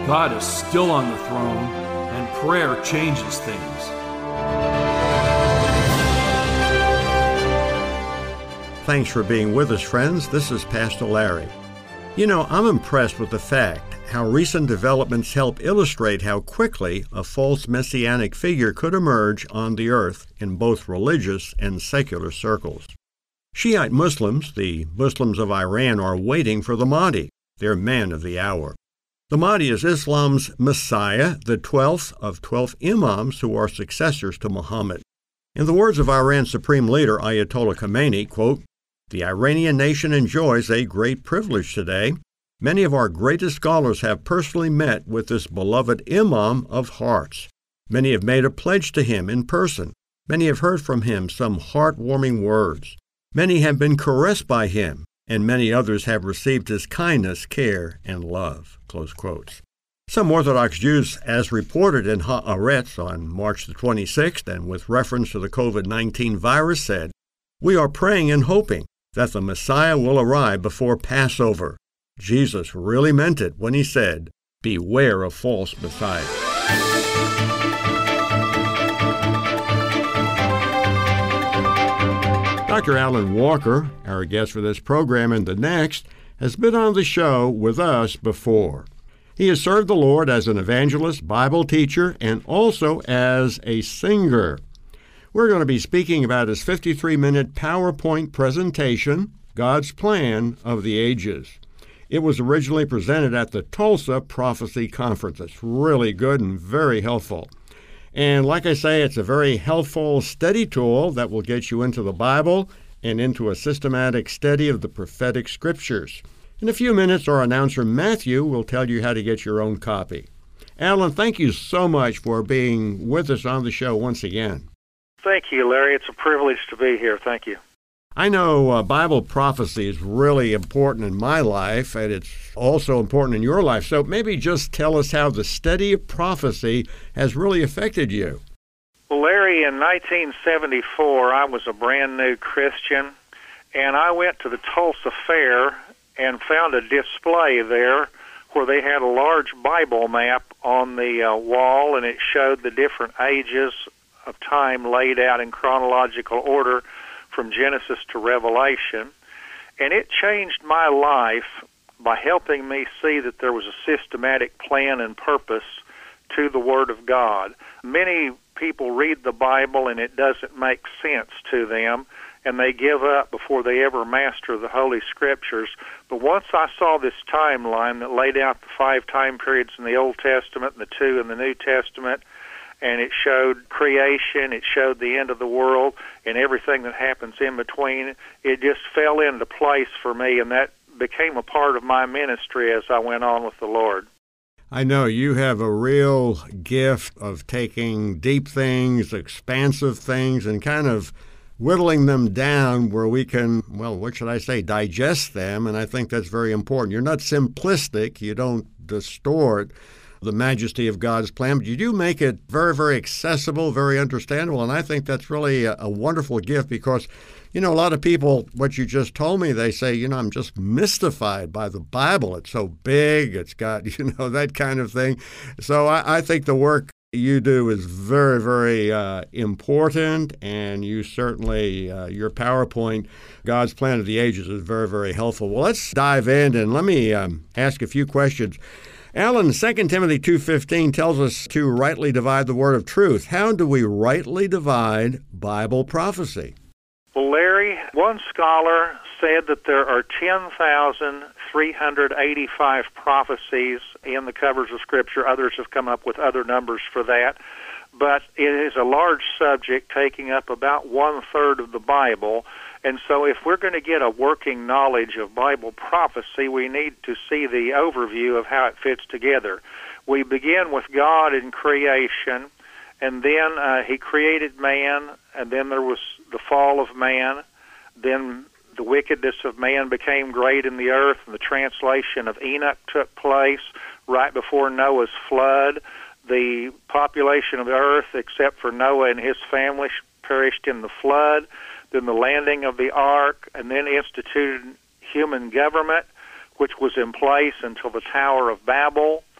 God is still on the throne, and prayer changes things. Thanks for being with us, friends. This is Pastor Larry. You know, I'm impressed with the fact how recent developments help illustrate how quickly a false messianic figure could emerge on the earth in both religious and secular circles. Shiite Muslims, the Muslims of Iran, are waiting for the Mahdi, their man of the hour. The Mahdi is Islam's Messiah, the 12th of 12 imams who are successors to Muhammad. In the words of Iran's supreme leader, Ayatollah Khamenei, quote, "The Iranian nation enjoys a great privilege today. Many of our greatest scholars have personally met with this beloved imam of hearts. Many have made a pledge to him in person. Many have heard from him some heartwarming words. Many have been caressed by him, and many others have received his kindness, care, and love." Close quotes. Some Orthodox Jews, as reported in Haaretz on March the 26th, and with reference to the COVID-19 virus, said, "We are praying and hoping that the Messiah will arrive before Passover." Jesus really meant it when he said, "Beware of false messiahs." Dr. Alan Walker, our guest for this program and the next, has been on the show with us before. He has served the Lord as an evangelist, Bible teacher, and also as a singer. We're going to be speaking about his 53-minute PowerPoint presentation, God's Plan of the Ages. It was originally presented at the Tulsa Prophecy Conference. It's really good and very helpful. And like I say, it's a very helpful study tool that will get you into the Bible and into a systematic study of the prophetic scriptures. In a few minutes, our announcer Matthew will tell you how to get your own copy. Alan, thank you so much for being with us on the show once again. Thank you, Larry. It's a privilege to be here. Thank you. I know Bible prophecy is really important in my life, and it's also important in your life. So maybe just tell us how the study of prophecy has really affected you. Well, Larry, in 1974, I was a brand new Christian, and I went to the Tulsa Fair and found a display there where they had a large Bible map on the wall, and it showed the different ages of time laid out in chronological order from Genesis to Revelation, and it changed my life by helping me see that there was a systematic plan and purpose to the Word of God. Many people read the Bible and it doesn't make sense to them, and they give up before they ever master the Holy Scriptures. But once I saw this timeline that laid out the 5 time periods in the Old Testament and the 2 in the New Testament, and it showed creation, it showed the end of the world, and everything that happens in between, it just fell into place for me, and that became a part of my ministry as I went on with the Lord. I know you have a real gift of taking deep things, expansive things, and kind of whittling them down where we can, well, what should I say, digest them, and I think that's very important. You're not simplistic, you don't distort the majesty of God's plan, but you do make it very, very accessible, very understandable, and I think that's really a wonderful gift because, you know, a lot of people, what you just told me, they say, you know, I'm just mystified by the Bible. It's so big, it's got, you know, that kind of thing. So I think the work you do is very, very important, and you certainly, your PowerPoint, God's Plan of the Ages, is very, very helpful. Well, let's dive in, and let me ask a few questions. Alan, 2 Timothy 2:15 tells us to rightly divide the word of truth. How do we rightly divide Bible prophecy? Well, Larry, one scholar said that there are 10,385 prophecies in the covers of Scripture. Others have come up with other numbers for that. But it is a large subject taking up about 1/3 of the Bible. And so if we're going to get a working knowledge of Bible prophecy, we need to see the overview of how it fits together. We begin with God in creation, and then He created man, and then there was the fall of man. Then the wickedness of man became great in the earth, and the translation of Enoch took place right before Noah's flood. The population of the earth, except for Noah and his family, perished in the flood. Then the landing of the ark, and then instituted human government, which was in place until the Tower of Babel.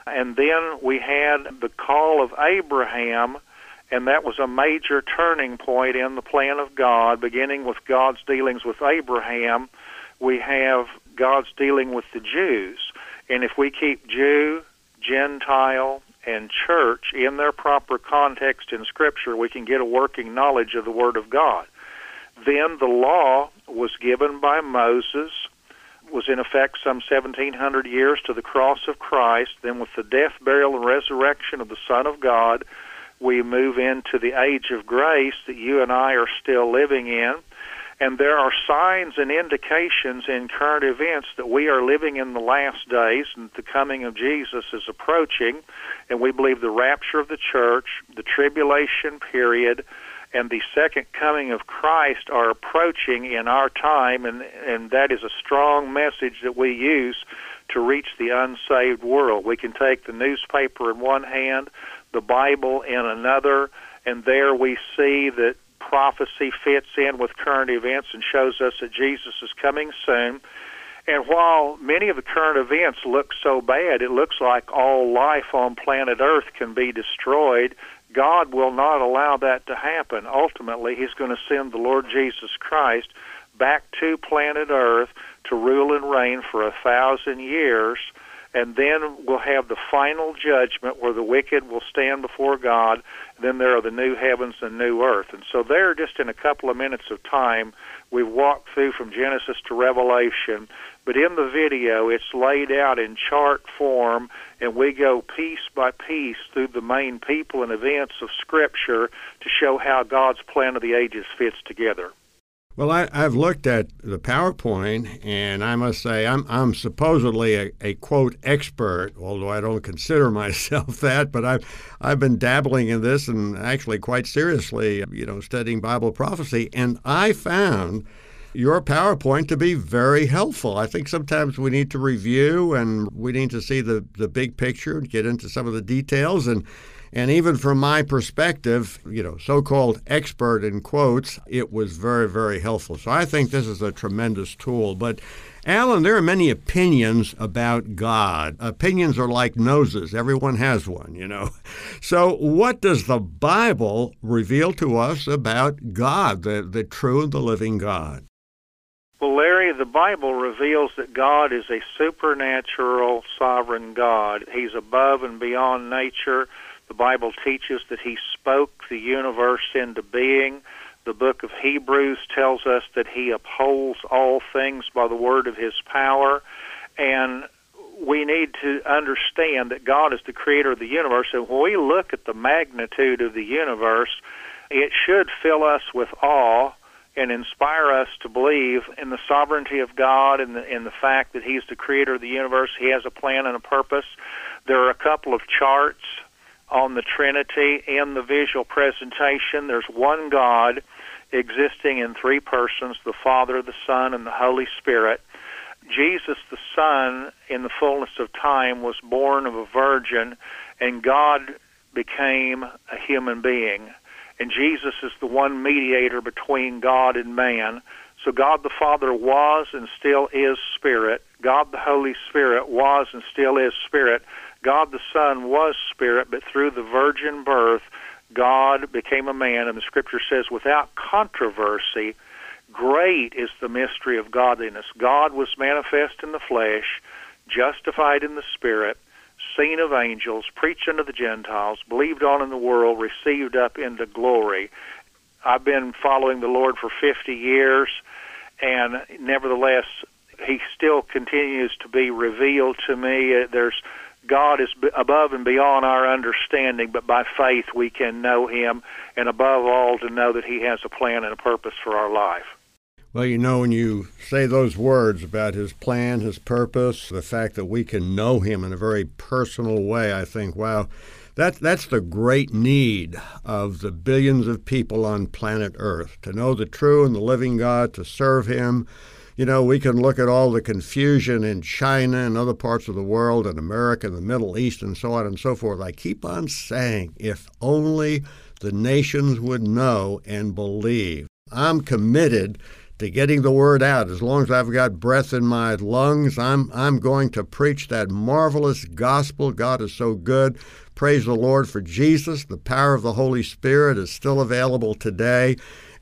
And then we had the call of Abraham, and that was a major turning point in the plan of God, beginning with God's dealings with Abraham. We have God's dealing with the Jews. And if we keep Jew, Gentile, and church in their proper context in Scripture, we can get a working knowledge of the Word of God. Then the law was given by Moses, was in effect some 1,700 years to the cross of Christ. Then with the death, burial, and resurrection of the Son of God, we move into the age of grace that you and I are still living in. And there are signs and indications in current events that we are living in the last days and the coming of Jesus is approaching. And we believe the rapture of the church, the tribulation period, and the second coming of Christ are approaching in our time, and that is a strong message that we use to reach the unsaved world. We can take the newspaper in one hand, the Bible in another, and there we see that prophecy fits in with current events and shows us that Jesus is coming soon. And while many of the current events look so bad, it looks like all life on planet Earth can be destroyed, God will not allow that to happen. Ultimately, He's going to send the Lord Jesus Christ back to planet Earth to rule and reign for 1,000 years, and then we'll have the final judgment where the wicked will stand before God. Then there are the new heavens and new earth. And so there, just in a couple of minutes of time, we've walked through from Genesis to Revelation, but in the video it's laid out in chart form, and we go piece by piece through the main people and events of Scripture to show how God's plan of the ages fits together. Well, I've looked at the PowerPoint, and I must say I'm supposedly a quote expert, although I don't consider myself that. But I've been dabbling in this and actually quite seriously, studying Bible prophecy, and I found your PowerPoint to be very helpful. I think sometimes we need to review and we need to see the big picture and get into some of the details. And even from my perspective, so-called expert in quotes, it was very, very helpful. So I think this is a tremendous tool. But Alan, there are many opinions about God. Opinions are like noses. Everyone has one, So what does the Bible reveal to us about God, the true and the living God? Well, Larry, the Bible reveals that God is a supernatural, sovereign God. He's above and beyond nature. The Bible teaches that He spoke the universe into being. The book of Hebrews tells us that He upholds all things by the word of His power. And we need to understand that God is the creator of the universe. And when we look at the magnitude of the universe, it should fill us with awe and inspire us to believe in the sovereignty of God and in the fact that He's the creator of the universe. He has a plan and a purpose. There are a couple of charts on the Trinity in the visual presentation. There's one God existing in three persons, the Father, the Son, and the Holy Spirit. Jesus, the Son, in the fullness of time, was born of a virgin, and God became a human being. And Jesus is the one mediator between God and man. So God the Father was and still is Spirit. God the Holy Spirit was and still is Spirit. God the Son was Spirit, but through the virgin birth, God became a man. And the Scripture says, without controversy, great is the mystery of godliness. God was manifest in the flesh, justified in the Spirit, seen of angels, preached unto the Gentiles, believed on in the world, received up into glory. I've been following the Lord for 50 years, and nevertheless, He still continues to be revealed to me. God is above and beyond our understanding, but by faith we can know Him, and above all to know that He has a plan and a purpose for our life. Well, when you say those words about His plan, His purpose, the fact that we can know Him in a very personal way, I think, wow, that's the great need of the billions of people on planet Earth, to know the true and the living God, to serve Him. We can look at all the confusion in China and other parts of the world, and America and the Middle East and so on and so forth. I keep on saying, if only the nations would know and believe. I'm committed to getting the word out. As long as I've got breath in my lungs, I'm going to preach that marvelous gospel. God is so good. Praise the Lord for Jesus. The power of the Holy Spirit is still available today.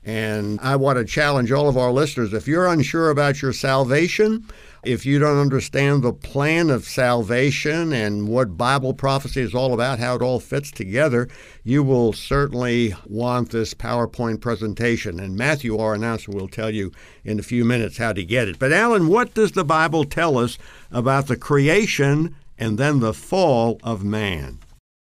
And I want to challenge all of our listeners, if you're unsure about your salvation, if you don't understand the plan of salvation and what Bible prophecy is all about, how it all fits together, you will certainly want this PowerPoint presentation. And Matthew, our announcer, will tell you in a few minutes how to get it. But Alan, what does the Bible tell us about the creation and then the fall of man?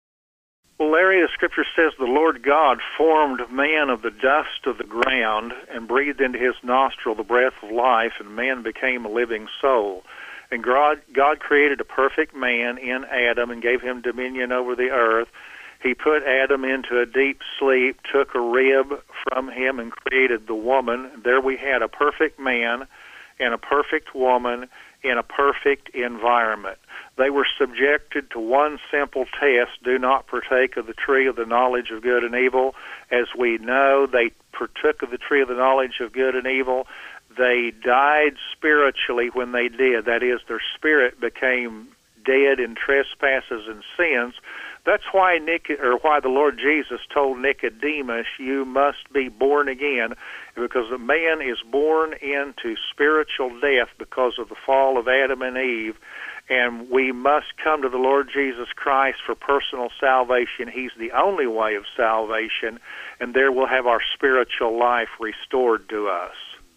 Well, Larry, the Scripture says the Lord God formed man of the dust of the ground and breathed into his nostril the breath of life, and man became a living soul. And God created a perfect man in Adam and gave him dominion over the earth. He put Adam into a deep sleep, took a rib from him, and created the woman. There we had a perfect man and a perfect woman in a perfect environment. They were subjected to one simple test: do not partake of the tree of the knowledge of good and evil. As we know, they partook of the tree of the knowledge of good and evil. They died spiritually when they did. That is, their spirit became dead in trespasses and sins. That's why the Lord Jesus told Nicodemus, you must be born again, because a man is born into spiritual death because of the fall of Adam and Eve, and we must come to the Lord Jesus Christ for personal salvation. He's the only way of salvation, and there we'll have our spiritual life restored to us.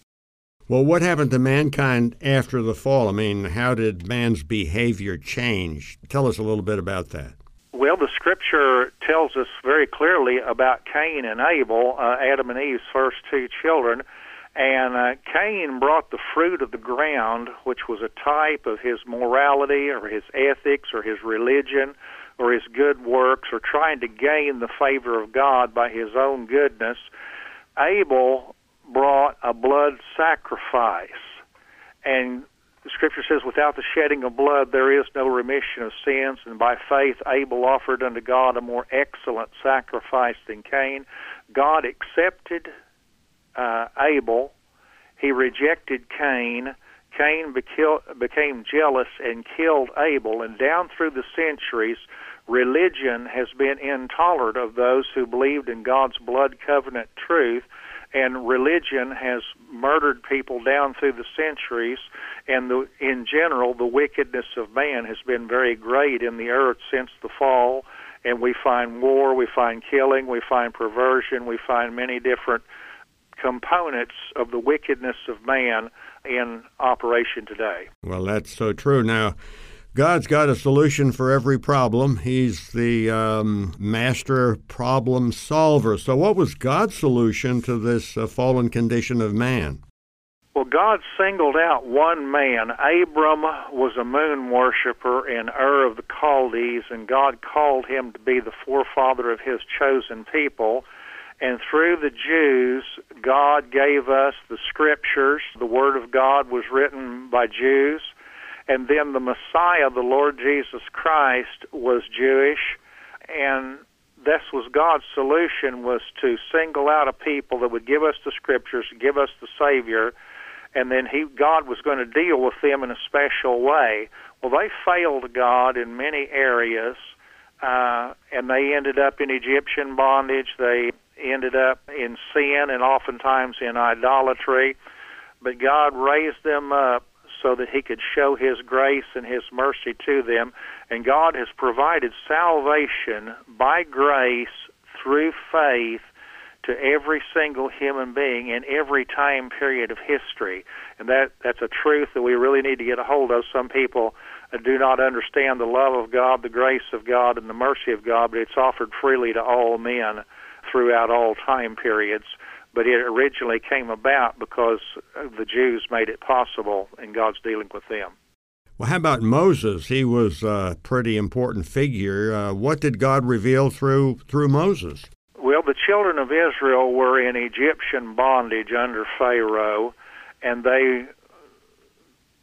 Well, what happened to mankind after the fall? I mean, how did man's behavior change? Tell us a little bit about that. Well, the Scripture tells us very clearly about Cain and Abel, Adam and Eve's first two children. And Cain brought the fruit of the ground, which was a type of his morality or his ethics or his religion or his good works, or trying to gain the favor of God by his own goodness. Abel brought a blood sacrifice. And the Scripture says, without the shedding of blood, there is no remission of sins. And by faith, Abel offered unto God a more excellent sacrifice than Cain. God accepted Abel. He rejected Cain. Cain became jealous and killed Abel. And down through the centuries, religion has been intolerant of those who believed in God's blood covenant truth. And religion has murdered people down through the centuries, and in general, the wickedness of man has been very great in the earth since the fall, and we find war, we find killing, we find perversion, we find many different components of the wickedness of man in operation today. Well, that's so true. Now, God's got a solution for every problem. He's the master problem solver. So what was God's solution to this fallen condition of man? Well, God singled out one man. Abram was a moon worshiper in Ur of the Chaldees, and God called him to be the forefather of his chosen people. And through the Jews, God gave us the Scriptures. The Word of God was written by Jews. And then the Messiah, the Lord Jesus Christ, was Jewish, and this was God's solution, was to single out a people that would give us the Scriptures, give us the Savior, and then God was going to deal with them in a special way. Well, they failed God in many areas, and they ended up in Egyptian bondage. They ended up in sin and oftentimes in idolatry, but God raised them up so that he could show his grace and his mercy to them. And God has provided salvation by grace through faith to every single human being in every time period of history. And that's a truth that we really need to get a hold of. Some people do not understand the love of God, the grace of God, and the mercy of God, but it's offered freely to all men throughout all time periods. But it originally came about because the Jews made it possible, and God's dealing with them. Well, how about Moses? He was a pretty important figure. What did God reveal through Moses? Well, the children of Israel were in Egyptian bondage under Pharaoh, and they,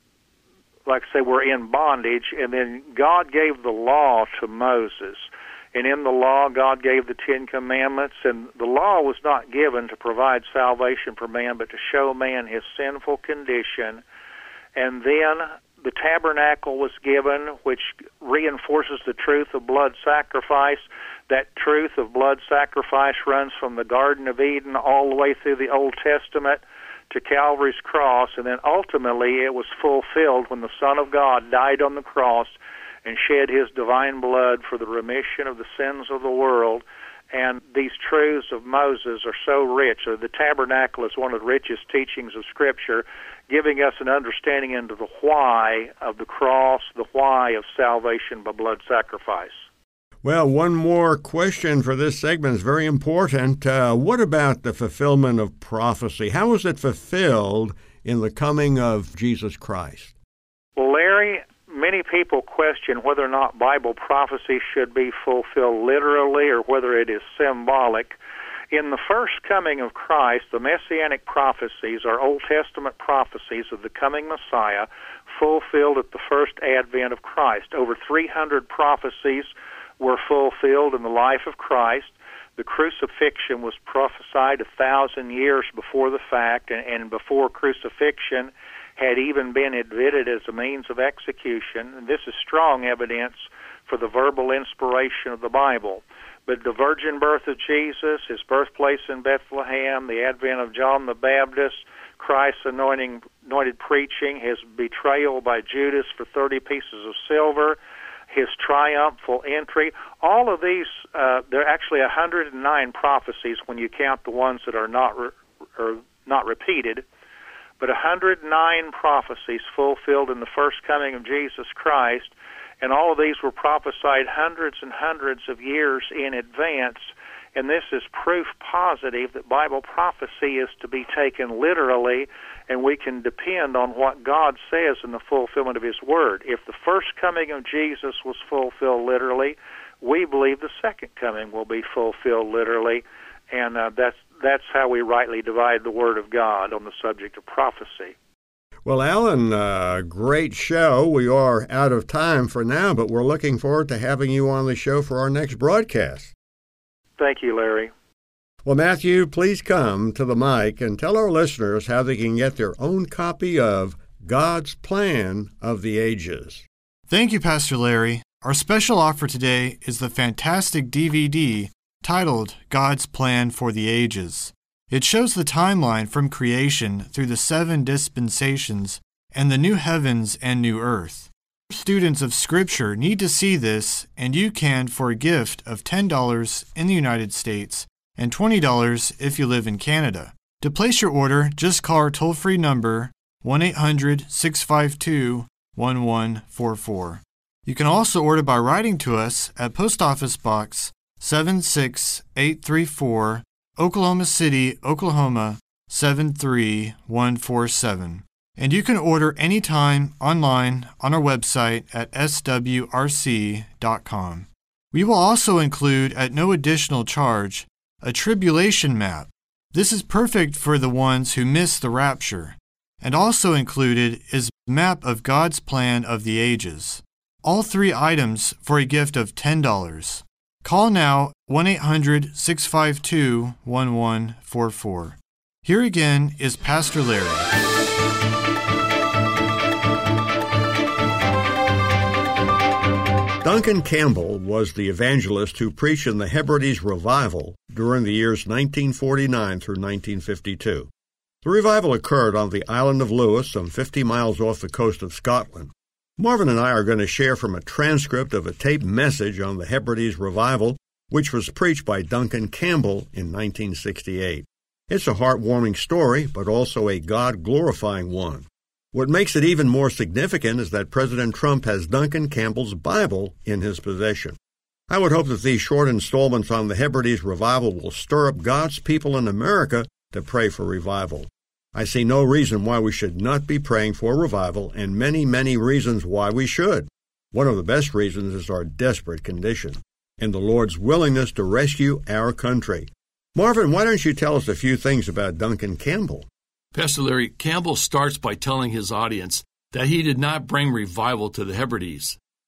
like I say, were in bondage, and then God gave the law to Moses. And in the law, God gave the Ten Commandments, and the law was not given to provide salvation for man, but to show man his sinful condition. And then the tabernacle was given, which reinforces the truth of blood sacrifice. That truth of blood sacrifice runs from the Garden of Eden all the way through the Old Testament to Calvary's cross, and then ultimately it was fulfilled when the Son of God died on the cross and shed his divine blood for the remission of the sins of the world. And these truths of Moses are so rich. The tabernacle is one of the richest teachings of Scripture, giving us an understanding into the why of the cross, the why of salvation by blood sacrifice. Well, one more question for this segment is very important. What about the fulfillment of prophecy? How was it fulfilled in the coming of Jesus Christ? Well, Larry, many people question whether or not Bible prophecy should be fulfilled literally or whether it is symbolic. In the first coming of Christ, the Messianic prophecies are Old Testament prophecies of the coming Messiah fulfilled at the first advent of Christ. Over 300 prophecies were fulfilled in the life of Christ. The crucifixion was prophesied 1,000 years before the fact, and before crucifixion had even been admitted as a means of execution. And this is strong evidence for the verbal inspiration of the Bible. But the virgin birth of Jesus, his birthplace in Bethlehem, the advent of John the Baptist, Christ's anointed preaching, his betrayal by Judas for 30 pieces of silver, his triumphal entry, all of these, there are actually 109 prophecies when you count the ones that are not repeated, but 109 prophecies fulfilled in the first coming of Jesus Christ, and all of these were prophesied hundreds and hundreds of years in advance, and this is proof positive that Bible prophecy is to be taken literally, and we can depend on what God says in the fulfillment of his word. If the first coming of Jesus was fulfilled literally, we believe the second coming will be fulfilled literally, and that's how we rightly divide the word of God on the subject of prophecy. Well, Alan, great show. We are out of time for now, but we're looking forward to having you on the show for our next broadcast. Thank you, Larry. Well, Matthew, please come to the mic and tell our listeners how they can get their own copy of God's Plan of the Ages. Thank you, Pastor Larry. Our special offer today is the fantastic DVD titled God's Plan for the Ages. It shows the timeline from creation through the 7 dispensations and the new heavens and new earth. Students of Scripture need to see this, and you can for a gift of $10 in the United States and $20 if you live in Canada. To place your order, just call our toll-free number 1-800-652-1144. You can also order by writing to us at Post Office Box 76834, Oklahoma City, Oklahoma 73147. And you can order anytime online on our website at swrc.com. We will also include, at no additional charge, a tribulation map. This is perfect for the ones who miss the rapture. And also included is a map of God's plan of the ages. All 3 items for a gift of $10. Call now 1-800-652-1144. Here again is Pastor Larry. Duncan Campbell was the evangelist who preached in the Hebrides revival during the years 1949 through 1952. The revival occurred on the island of Lewis, some 50 miles off the coast of Scotland. Marvin and I are going to share from a transcript of a taped message on the Hebrides revival, which was preached by Duncan Campbell in 1968. It's a heartwarming story, but also a God-glorifying one. What makes it even more significant is that President Trump has Duncan Campbell's Bible in his possession. I would hope that these short installments on the Hebrides revival will stir up God's people in America to pray for revival. I see no reason why we should not be praying for revival, and many, many reasons why we should. One of the best reasons is our desperate condition and the Lord's willingness to rescue our country. Marvin, why don't you tell us a few things about Duncan Campbell? Pastor Larry, Campbell starts by telling his audience that he did not bring revival to the Hebrides.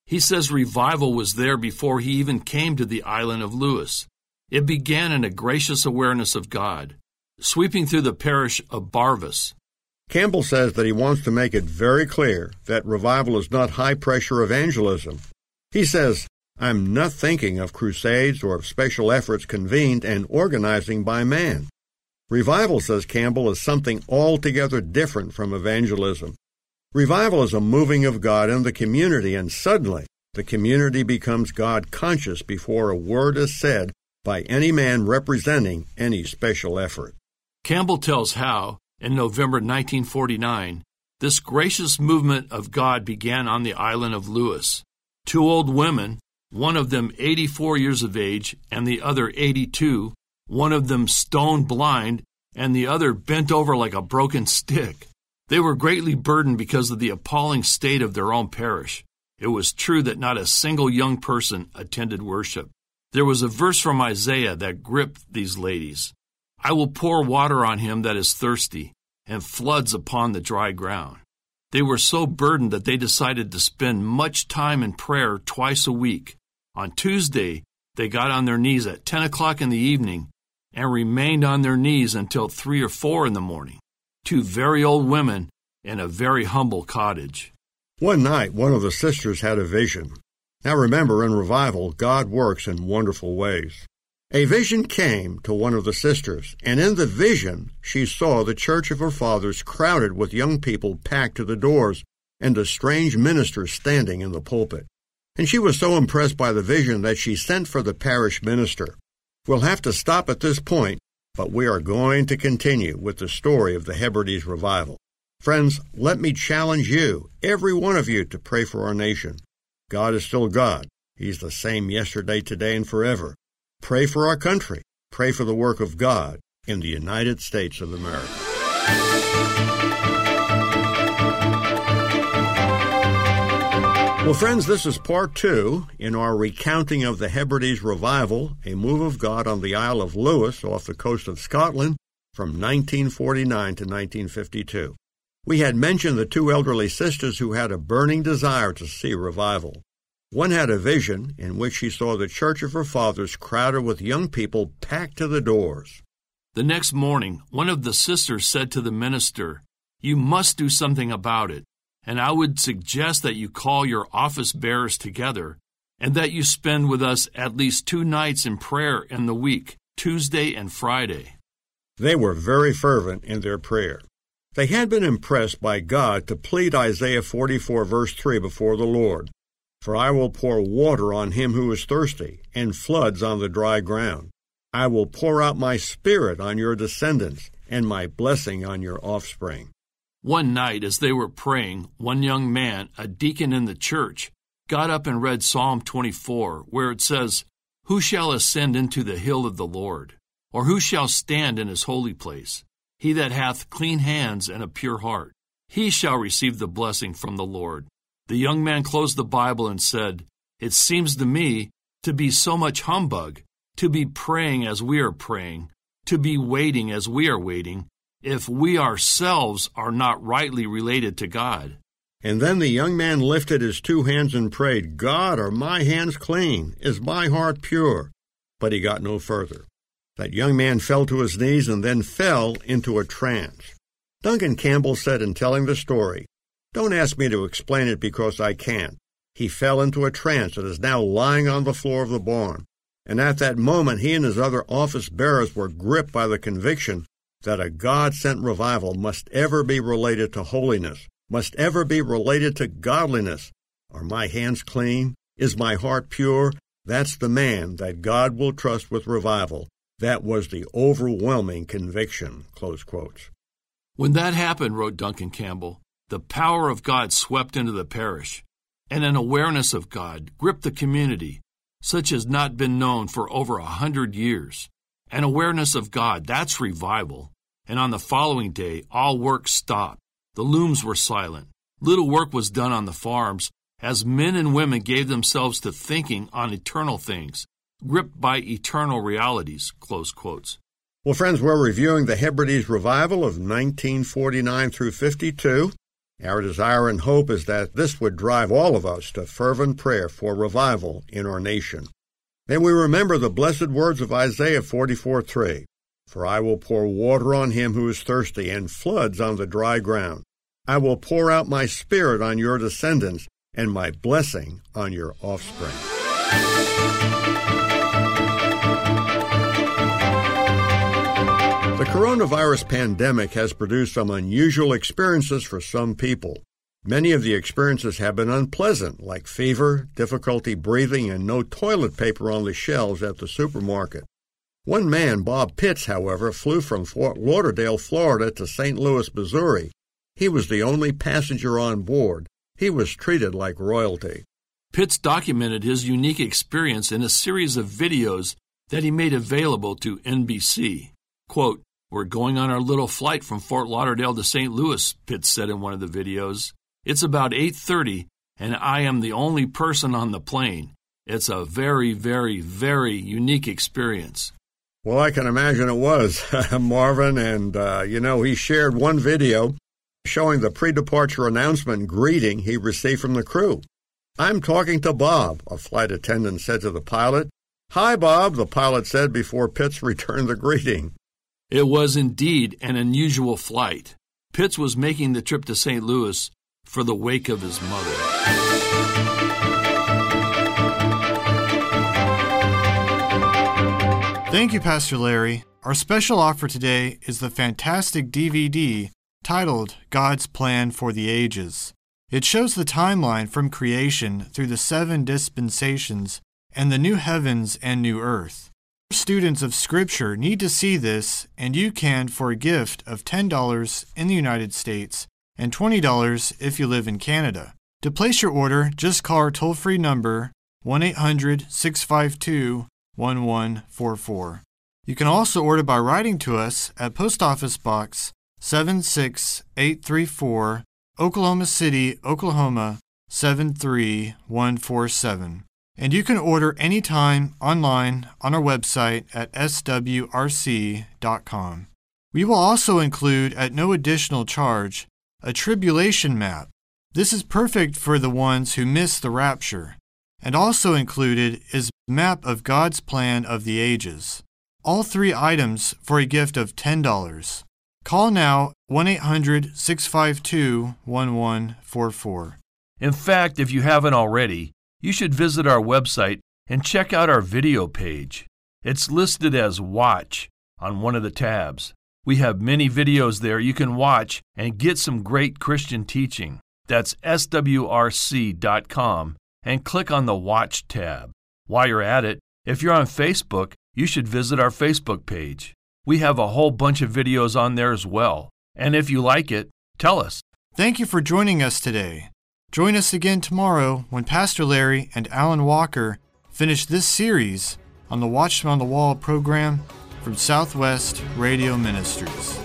He says revival was there before he even came to the island of Lewis. It began in a gracious awareness of God, sweeping through the parish of Barvas. Campbell says that he wants to make it very clear that revival is not high-pressure evangelism. He says, I'm not thinking of crusades or of special efforts convened and organizing by man. Revival, says Campbell, is something altogether different from evangelism. Revival is a moving of God in the community, and suddenly the community becomes God-conscious before a word is said by any man representing any special effort. Campbell tells how, in November 1949, this gracious movement of God began on the island of Lewis. 2 old women, one of them 84 years of age and the other 82, one of them stone blind and the other bent over like a broken stick. They were greatly burdened because of the appalling state of their own parish. It was true that not a single young person attended worship. There was a verse from Isaiah that gripped these ladies. I will pour water on him that is thirsty, and floods upon the dry ground. They were so burdened that they decided to spend much time in prayer twice a week. On Tuesday, they got on their knees at 10 o'clock in the evening and remained on their knees until 3 or 4 in the morning. 2 very old women in a very humble cottage. One night, one of the sisters had a vision. Now remember, in revival, God works in wonderful ways. A vision came to one of the sisters, and in the vision she saw the church of her fathers crowded with young people packed to the doors, and a strange minister standing in the pulpit. And she was so impressed by the vision that she sent for the parish minister. We'll have to stop at this point, but we are going to continue with the story of the Hebrides revival. Friends, let me challenge you, every one of you, to pray for our nation. God is still God. He's the same yesterday, today, and forever. Pray for our country. Pray for the work of God in the United States of America. Well, friends, this is part 2 in our recounting of the Hebrides revival, a move of God on the Isle of Lewis off the coast of Scotland from 1949 to 1952. We had mentioned the 2 elderly sisters who had a burning desire to see revival. One had a vision in which she saw the church of her fathers crowded with young people packed to the doors. The next morning, one of the sisters said to the minister, "You must do something about it, and I would suggest that you call your office bearers together and that you spend with us at least 2 nights in prayer in the week, Tuesday and Friday." They were very fervent in their prayer. They had been impressed by God to plead Isaiah 44 verse 3 before the Lord. For I will pour water on him who is thirsty, and floods on the dry ground. I will pour out my spirit on your descendants, and my blessing on your offspring. One night, as they were praying, one young man, a deacon in the church, got up and read Psalm 24, where it says, "Who shall ascend into the hill of the Lord? Or who shall stand in his holy place? He that hath clean hands and a pure heart, he shall receive the blessing from the Lord." The young man closed the Bible and said, "It seems to me to be so much humbug, to be praying as we are praying, to be waiting as we are waiting, if we ourselves are not rightly related to God." And then the young man lifted his 2 hands and prayed, "God, are my hands clean? Is my heart pure?" But he got no further. That young man fell to his knees and then fell into a trance. Duncan Campbell said in telling the story, "Don't ask me to explain it because I can't. He fell into a trance and is now lying on the floor of the barn. And at that moment, he and his other office bearers were gripped by the conviction that a God-sent revival must ever be related to holiness, must ever be related to godliness. Are my hands clean? Is my heart pure? That's the man that God will trust with revival. That was the overwhelming conviction." Close quotes. When that happened, wrote Duncan Campbell, the power of God swept into the parish, and an awareness of God gripped the community, such as not been known for over 100 years. An awareness of God, that's revival. And on the following day, all work stopped. The looms were silent. Little work was done on the farms, as men and women gave themselves to thinking on eternal things, gripped by eternal realities. Close quotes. Well, friends, we're reviewing the Hebrides revival of 1949 through 52. Our desire and hope is that this would drive all of us to fervent prayer for revival in our nation. Then we remember the blessed words of Isaiah 44:3. For I will pour water on him who is thirsty, and floods on the dry ground. I will pour out my Spirit on your descendants, and my blessing on your offspring. The coronavirus pandemic has produced some unusual experiences for some people. Many of the experiences have been unpleasant, like fever, difficulty breathing, and no toilet paper on the shelves at the supermarket. One man, Bob Pitts, however, flew from Fort Lauderdale, Florida to St. Louis, Missouri. He was the only passenger on board. He was treated like royalty. Pitts documented his unique experience in a series of videos that he made available to NBC. Quote, "We're going on our little flight from Fort Lauderdale to St. Louis," Pitts said in one of the videos. "It's about 8:30, and I am the only person on the plane. It's a very, very, very unique experience." Well, I can imagine it was, Marvin, and, he shared one video showing the pre-departure announcement greeting he received from the crew. "I'm talking to Bob," a flight attendant said to the pilot. "Hi, Bob," the pilot said before Pitts returned the greeting. It was indeed an unusual flight. Pitts was making the trip to St. Louis for the wake of his mother. Thank you, Pastor Larry. Our special offer today is the fantastic DVD titled God's Plan for the Ages. It shows the timeline from creation through the 7 dispensations and the new heavens and new earth. Students of Scripture need to see this, and you can for a gift of $10 in the United States and $20 if you live in Canada. To place your order, just call our toll-free number 1-800-652-1144. You can also order by writing to us at Post Office Box 76834, Oklahoma City, Oklahoma 73147. And you can order anytime online on our website at swrc.com. We will also include, at no additional charge, a tribulation map. This is perfect for the ones who miss the rapture. And also included is a map of God's plan of the ages. All 3 items for a gift of $10. Call now 1-800-652-1144. In fact, if you haven't already, you should visit our website and check out our video page. It's listed as Watch on one of the tabs. We have many videos there you can watch and get some great Christian teaching. That's swrc.com and click on the Watch tab. While you're at it, if you're on Facebook, you should visit our Facebook page. We have a whole bunch of videos on there as well. And if you like it, tell us. Thank you for joining us today. Join us again tomorrow when Pastor Larry and Alan Walker finish this series on the Watchman on the Wall program from Southwest Radio Ministries.